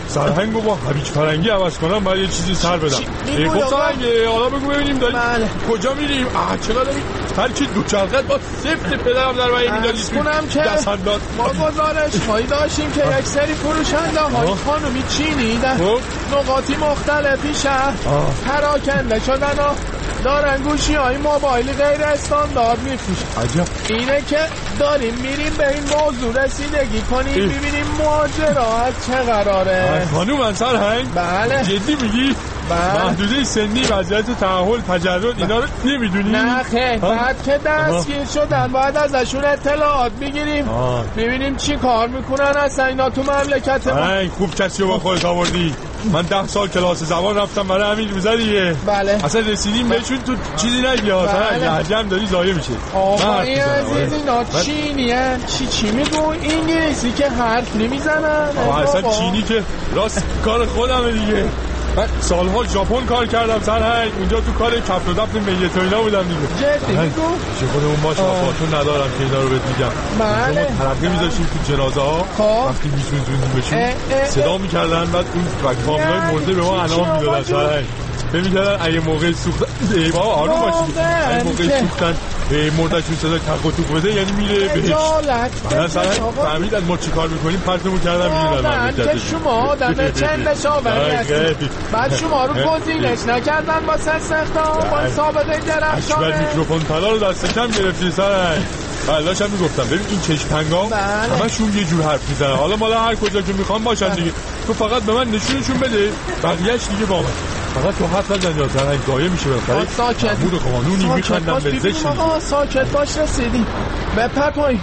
سرهنگو با هویج فرنگی عوض کنم باید یه چیزی سر بدم. خب سرهنگه حالا بگو ببینیم داریم کجا میریم؟ چقدر هر کی دوچرخه با سفت پدرم در وای میدادی کنم که ما گزارش هایی داشتیم که یک سری فروشنده های خانومی چینی در نقاطی مختلفی شهر پراکنده شدن و دارن گوشی های موبایل غیر استاندارد میفروشن. عجب. اینه که داریم میریم به این موضوع رسیدگی کنیم ببینیم ماجرا چه قراره. خانوم انصر هنگ؟ بله. جدی میگی؟ محدوده سنی وضعیت تأهل تجرد اینا رو نمیدونی؟ نه خیلی بعد که دستگیر شدن باید ازشون اطلاعات بگیریم ببینیم چی کار میکنن اصلا اینا تو مملکت ما. خوب کسی رو با خودت آوردی. من 10 سال کلاس زبان رفتم برای همین روزه دیگه. بله. اصلا رسیدیم بهشون تو چیزی نگی لهجه هم داری ضایع میشه. آقا این عزیز اینا چینیه چی میگو انگلیسی که حرف نمیزنن. اصلا چینی که راست کار خودمه دیگه. من سالها ژاپن کار کردم سرهنگ اونجا تو کار کف و دفن میت و اینا بودم دیگه. جدی میگو؟ چه خودمون باشه خاطر ندارم که اینا رو بهت میگم. بله. ما ترقه میذاشیم تو جنازه ها وقتی میسوزوندیم بهشون صدا میکردن بعد اون کاملای مرده به ما انعام میدادن سرهنگ. می‌کردن اگه موقع سوختن بابا آروم باشید اگه موقع سوختن مردشون صدا تق و توق بده یعنی میره بهش. مثلا فهمید از ما چی کار میکنیم پرتمون کردن میرن که شما آدم چند شاوری هستید بعد شما رو گزینش نکردن واسه استخدام با ثابته درخشانه اکبر میکروفون طلا رو دست کم گرفتی سرنگ. بلاش هم میگفتم ببین این چشم‌تنگا همشون یه جور حرف میزنن حالا مالا هر کجا که میخوام باشن دیگه تو فقط به من نشونشون بده بقیه‌اش دیگه با من فقط تو حرف نزن یا سرنگ ضایع میشه بخاطر ساکت بود قانونی میخندم به زشت. آقا ساکت باش رسیدیم بپر پایین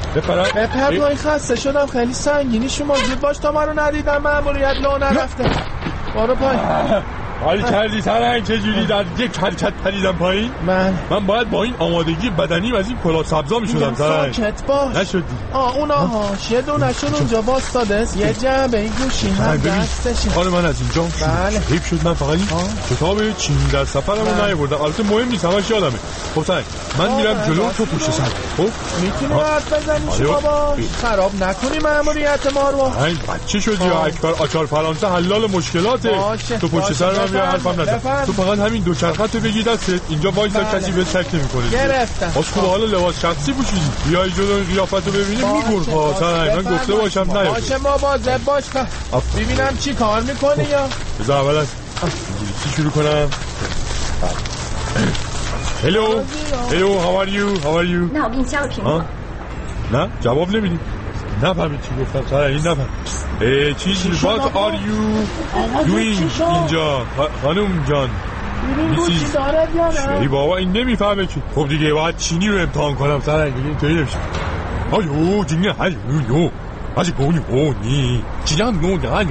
خسته شدم خیلی سنگینی شما زود باش تا من رو ندیدم مأموریت لو نرفته برو پایین. حالی کردی سرنگ چجوری در یک حرکت پریدم پایین؟ من باید با این آمادگی بدنی از این کلاه سبزا میشدم سرنگ. ساکت باش نشدی. اونا هاش یه دونشون اونجا باستاده یه جنبه این گوشی هم دستشه. حال من از اینجا حیف شد من فقط این کتاب چینی در سفرمو نیاوردم. البته مهم نیست همش یادمه. خب سرنگ من میرم جلو تو پشت سر. خب میتونی حرف بزنی شما باش خراب نکنی مأموریت ما رو. این بچه شدی یا اکبر آچار فرانسه حلال مشکلاته. تو پشت سر من حرفم نزن. تو فقط همین دوچرخه‌تو بگی دستت اینجا وایسا کسی بهت شک نمی‌کنه. گرفتم. خوب حالا لباس شخصی پوشیدی. بیای جلو این قیافتو ببینی میگرخه. سرنگ من گفته باشم نه. باشه ما مواظب باش. ببینم چی کار می‌کنی یا بذار اول از چی شروع کنم. Hello, how are you? نه این جواب پیمو. نه جواب نمیدی. نفهمید چی گفتم سرنگ نفهم. چیزی what are you doing اینجا خانم جان ای بابا این نمیفهمه چی. خب دیگه باید چینی رو امتحان کنم سرنگ اینطوری نمیشه. آیو جنگه هایو 아직 돈이 오니 지장 노 아니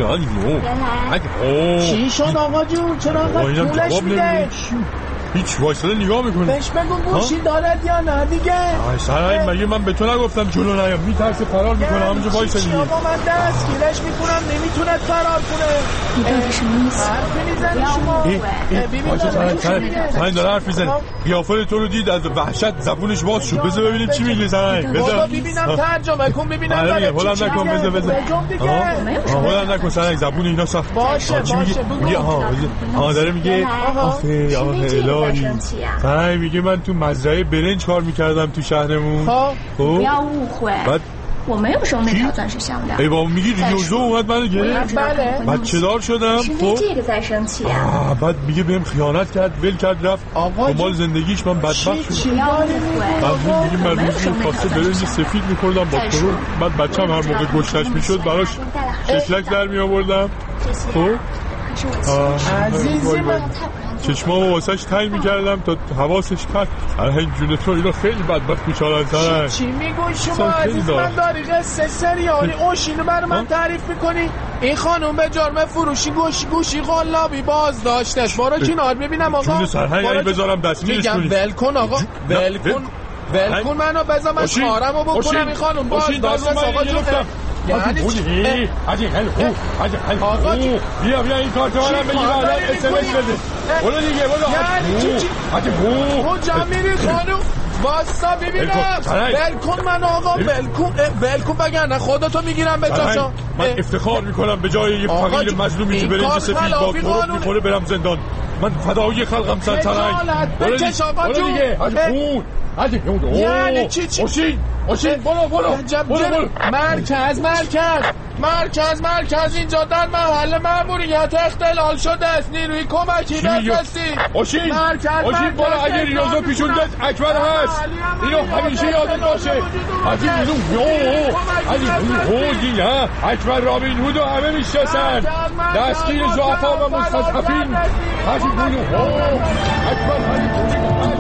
چی شد آقا جون چرا انقدر طولش میده؟ هیچ وایساده نگاه میکنه. بهش بگو گوشی دارد یا نه دیگه. سرنگ مگه من به تو نگفتم جلو نیام میترسه فرار میکنه همونجا وایسا دیگه. آقا من دستگیرش میکنم نمیتونه فرار کنه. حرفی میزنی شما. سرنگ داره حرف میزنه. قیافه تو رو دید از وحشت زبونش باز شد. بذار ببینیم چی میگه سرنگ. بذار ببینم ترجمه کن ببینم داره چی نکن بذار بولم نکن سرنگ زبون اینا سخت. باشه میگه داره میگه آخه الهی سرنگ میگه من تو مزرعه برنج کار میکردم تو شهرمون. خب بعد 我没有说那条钻石项链。 ای بابا میگی ریوزو اومد منو گرفت. بچه دار شدم. خب بعد میگه بهم خیانت کرد ول کرد رفت دنبال زندگیش من بدبخت شدم. بعد میگه من روزی خواسته برنج سفید میخوردم با کرون بعد بچه‌م هر موقع گشتش میشد براش شکلک در میآوردم. خب عزیزی من چشمامو واسش تنگ میکردم تا حواسش کرد. این جون تو اینا خیلی بدبخت میچارن سرنگ. چی میگوی شما عزیز من داری قصه سریالی اوشینو برای من تعریف میکنی؟ این خانوم به جرم فروشی گوشی قلابی باز داشتش. برو کنار ببینم آقا. جون سرهنگ اگه بذارم دستگیرش کنی. ول کن آقا ول کن منو بذار من کارمو بکنم. این خانوم باز داشتش آقا جون. یعنی چی؟ آقا بیا این کارت منم بگی بعدا اس ام اس بده. برو دیگه برو. یعنی چی؟ تو جمع میری خانوم واسا ببینم ولکن من آقا ولکن بگن خودتو میگیرم به جاشا. من افتخار میکنم به جای یه فقیر مظلومی که برنج سفید با تروب میخوره برم زندان. من فدایی خلقم سرترنگ. برو دیگه حاجی یعنی چی اوشین برو مرکز اینجا در محل ماموریت اختلال شده است. نیروی کمکی بفرستید. اوشین برو اگه ریاضا پیشون داد اکبر هست. اینو همیشه یادت باشه. حاجی نه اکبر رابین هود و همه میشناسن. دستگیر ضعفا و مستضعفین. حاجی اکبر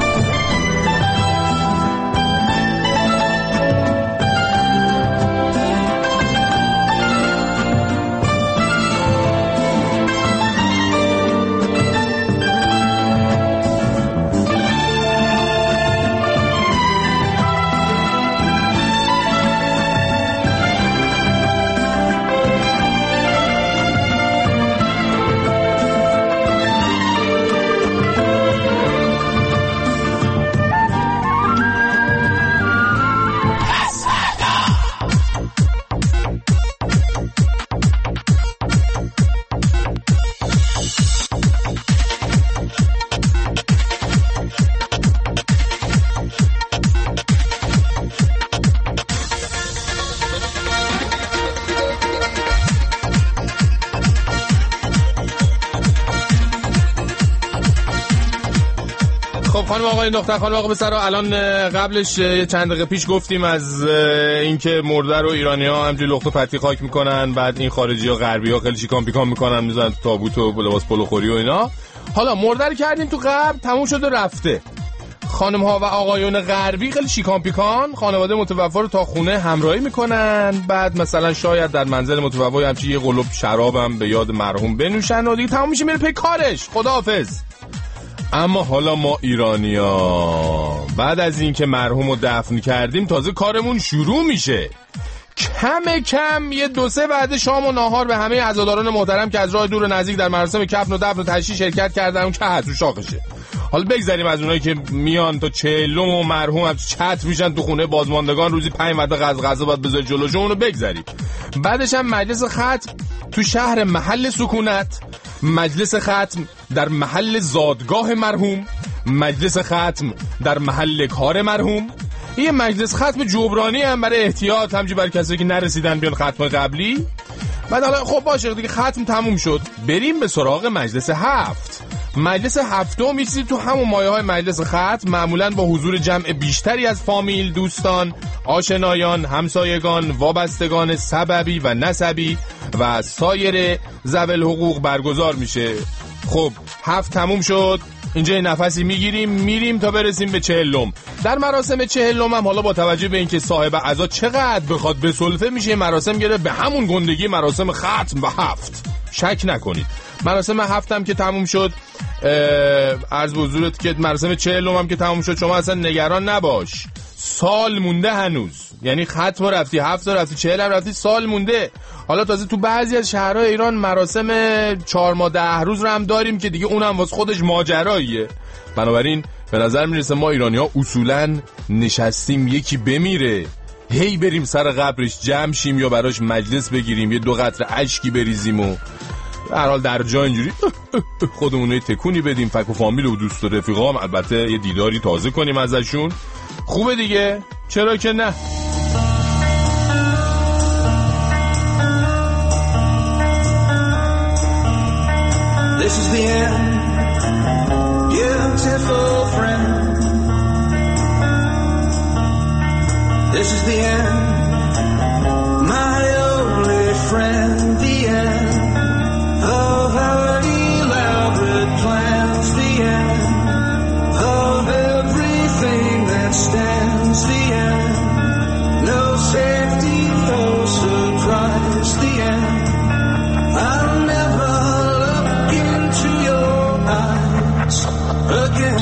خانم آقای دختر خانم آقا بسرا الان قبلش چند دقیقه پیش گفتیم از اینکه مرده رو ایرانی‌ها همجوری لخت و پتی خاک میکنن، بعد این خارجی‌ها غربی‌ها خیلی شیکام پیکام میکنن میذارن تو تابوت و لباس پلوخوری و اینا. حالا مرده رو کردیم تو قبر تموم شد و رفته. خانم‌ها و آقایون غربی خیلی شیکام پیکان خانواده متوفا رو تا خونه همراهی میکنن، بعد مثلا شاید در منزل متوفا همچین یه قلوب شرابم به یاد مرحوم بنوشن و دیگه تموم میشه میره پی کارش. خداحافظ. اما حالا ما ایرانی‌ها بعد از این که مرحوم رو دفن کردیم تازه کارمون شروع میشه. کم یه 2-3 وعده شام و ناهار به همه عزاداران محترم که از راه دور و نزدیک در مراسم کفن و دفن و تشییع شرکت کردن که حتو شاخشه. حالا بگذاریم از اونایی که میان تا چهلم و مرحوم هم چتر میشن تو خونه بازماندگان روزی 5 وعده غذا باید بذاری جلوشون، اونو بگذاریم. بعدش هم مجلس ختم تو شهر محل سکونت، مجلس ختم در محل زادگاه مرحوم، مجلس ختم در محل کار مرحوم، یه مجلس ختم جبرانی هم برای احتیاط همجی برای کسی که نرسیدن بیان ختم قبلی. بعد حالا خب باشه دیگه ختم تموم شد، بریم به سراغ مجلس هفت. مجلس هفتم می‌چیزی تو همون مایه‌های مجلس ختم، معمولاً با حضور جمع بیشتری از فامیل، دوستان، آشنایان، همسایگان، وابستگان سببی و نسبی و سایر ذوی الحقوق برگزار میشه. خب هفت تموم شد، اینجا نفسی میگیریم میریم تا برسیم به 40. در مراسم 40 هم حالا با توجه به اینکه صاحب عزا چقدر بخواد بسلفه میشه مراسم گره به همون گندگی مراسم ختم و هفت. شک نکنید. مراسم هفتم که تموم شد، عرض به حضورت که مراسم 40 هم که تموم شد، شما اصلا نگران نباش، سال مونده هنوز. یعنی ختم رفتی، هفت رفتی، 40 هم رفتی، سال مونده. حالا تازه تو بعضی از شهرهای ایران مراسم 4 ماه 10 روز رو هم داریم که دیگه اونم واسه خودش ماجراییه. بنابراین به نظر میرسه ما ایرانی‌ها اصولاً نشستیم یکی بمیره هی بریم سر قبرش جمع شیم یا براش مجلس بگیریم، یه 2 قطره اشکی بریزیم و هر حال در جا اینجوری خودمون یه تکونی بدیم، فک و فامیل و دوست و رفیقا هم البته یه دیداری تازه کنیم ازشون. خوبه دیگه، چرا که نه. This is the end, beautiful friend. This is the end, my only friend. The end of our elaborate plans. The end of everything that stands. The end, no safety, no surprise. The end, I'll never look into your eyes again.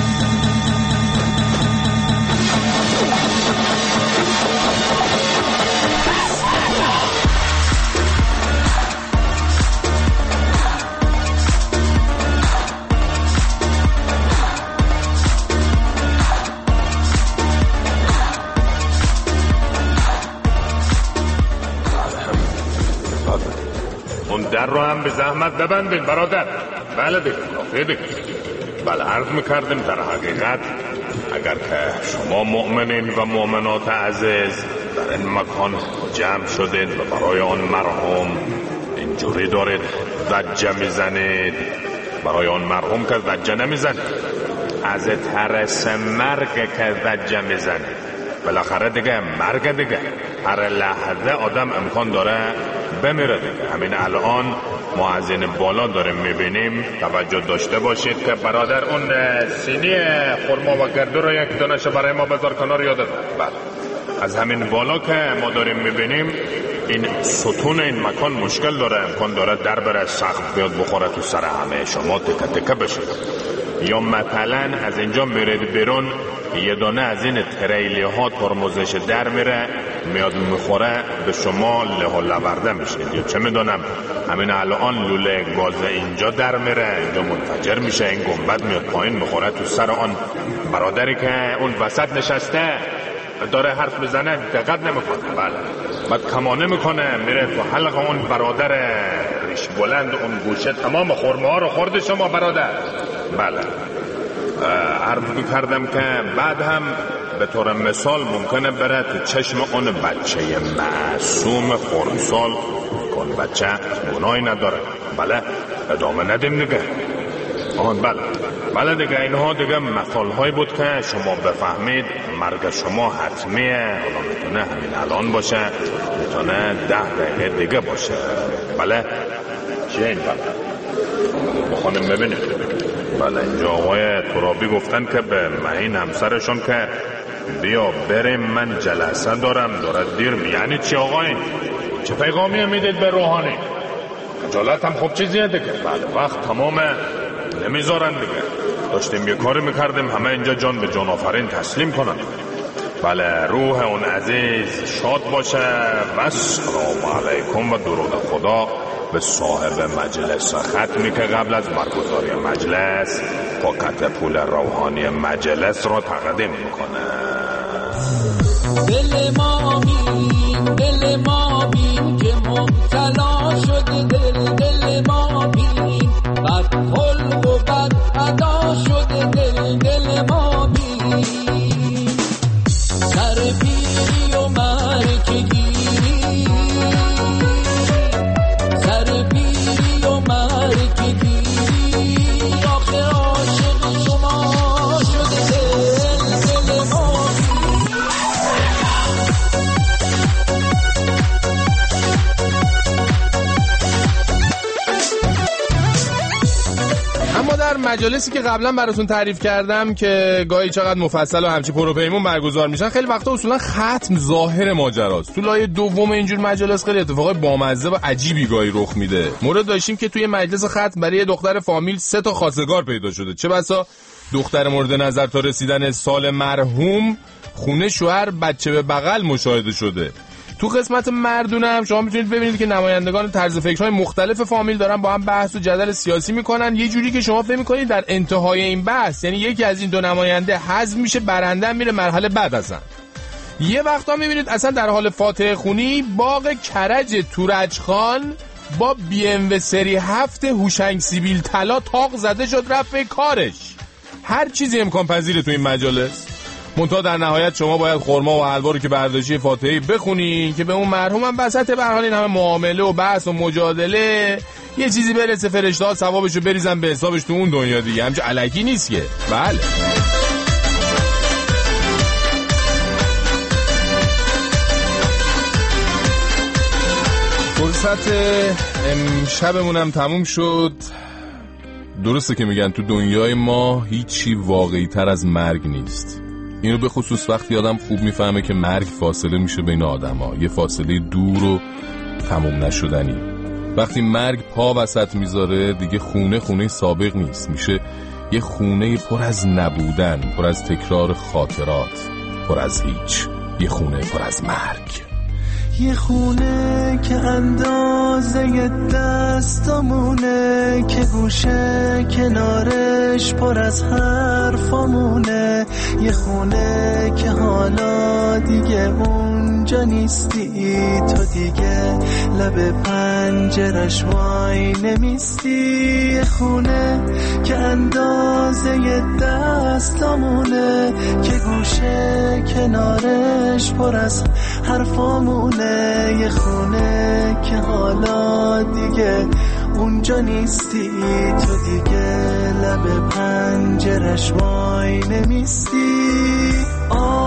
در رو هم به زحمت ببندین برادر. بله دیگه کافیه دیگه. بله عرض میکردیم در حقیقت اگر که شما مؤمنین و مؤمنات عزیز در این مکان جمع شدید و برای آن مرحوم اینجوری دارید زجه میزنید، برای آن مرحوم که زجه نمیزنید، از ترس مرگ که زجه میزنید. بالاخره دیگه مرگ دیگه، هر لحظه آدم امکان داره بمیره دیگه. همین الان ما از این بالا داریم میبینیم، توجه داشته باشید که برادر اون سینی خرما و گردو رو یک دانش برای ما بذار کنار، یادت. بله از همین بالا که ما داریم میبینیم این ستون این مکان مشکل داره، امکان داره در بره سخت بیاد بخوره تو سر همه شما تکه تکه بشید. یا مثلا از اینجا میرید بیرون یه دانه از این تریلی ها ترمزش در میره میاد میخوره به شما له و لورده میشید. یا چه میدونم همین الان لوله گاز اینجا در میره، اینجا منفجر میشه، این گنبد میاد پایین میخوره تو سر آن برادری که اون وسط نشسته داره حرف میزنه، دقت نمیکنه. بله بعد کمانه میکنه میره تو حلق اون برادر ریش بلند، اون گوشه تمام خرمه ها رو خورده شما برادر. بله عرض میکردم که بعد هم به طور مثال ممکنه بره تو چشم اون بچه معصوم خردسال، اون بچه گناهی نداره. بله ادامه ندیم دیگه. بله دیگه اینها دیگه مثال هایی بود که شما بفهمید مرگ شما حتمیه. حالا میتونه همین الان باشه، میتونه 10 دقیقه دیگه باشه. بله چیه این؟ بله بخونیم ببینیم. بله اینجا آقای ترابی گفتن که به معین همسرشون که بیا بریم من جلسه دارم، دارد دیر. یعنی چی آقای؟ چه پیغامی میدید به روحانی؟ خجالت هم خوب چیزیه دیگه. بله وقت تمامه نمیذارن دیگه. داشتیم یه کاری میکردیم همه اینجا جان به جان آفرین تسلیم کنن. بله روح اون عزیز شاد باشه و سلام علیکم و درود خدا به صاحب مجلس ختمی که قبل از برگزاری مجلس پاکت پول روحانی مجلس را تقدیم میکنه. دل ما بین که مبتلا شده، دل ما بین بد خلق و بد ادا شده، دل ما بین سر پیری و مرکگیری، سر پیری و مرکگیری، آخه عاشق شما شده دل ما اما در مجالسی که قبلا براتون تعریف کردم که گاهی چقدر مفصل و همچی پروپیمون برگزار میشن، خیلی وقتا اصولا ختم ظاهر ماجراست. تو لایه دوم اینجور مجالس خیلی اتفاقای بامزه و عجیبی گاهی رخ میده. مورد داشتیم که توی مجلس ختم برای یه دختر فامیل 3 تا خواستگار پیدا شده. چه بسا دختر مورد نظر تا رسیدن سال مرحوم خونه شوهر بچه به بغل مشاهده شده. تو قسمت مردونه هم شما میتونید ببینید که نمایندگان طرز فکرهای مختلف فامیل دارن با هم بحث و جدل سیاسی میکنن، یه جوری که شما فکر میکنید در انتهای این بحث یعنی یکی از این دو نماینده حذف میشه، برنده میره مرحله بعد. اصلا یه وقتا میبینید اصلا در حال فاتحه خونی باغ کرج تورج خان با BMW سری 7 هوشنگ سیبیل طلا تاق زده شد رفت به کارش. هر چیزی امکان پذیره تو این مجالس. منتها در نهایت شما باید خرما و حلوا رو که برداشتی فاتحه بخونی که به اون مرحوم هم وسط به هر حال این همه معامله و بحث و مجادله یه چیزی برسه، فرشته‌ها ثوابشو بریزن به حسابش تو اون دنیا دیگه. همچه الکی نیست که. بله فرصت امشبمون هم تموم شد. درسته که میگن تو دنیای ما هیچی واقعی تر از مرگ نیست. اینو به خصوص وقتی آدم خوب میفهمه که مرگ فاصله میشه بین آدم ها، یه فاصله دور و تموم نشدنی. وقتی مرگ پا وسط میذاره دیگه خونه سابق نیست، میشه یه خونه پر از نبودن، پر از تکرار خاطرات، پر از هیچ. یه خونه پر از مرگ. یه خونه که اندازه دستامونه، که گوشه کناره کنارش پر از حرفامونه، یه خونه که حالا دیگه اونجا نیستی، تو دیگه لب پنجرش وای نمیستی، یه خونه که اندازه دستامونه، که گوشه کنارش پر از حرفامونه، یه خونه که حالا دیگه اونجا نیستی، تو دیگه لب پنجرش وای نمیستی.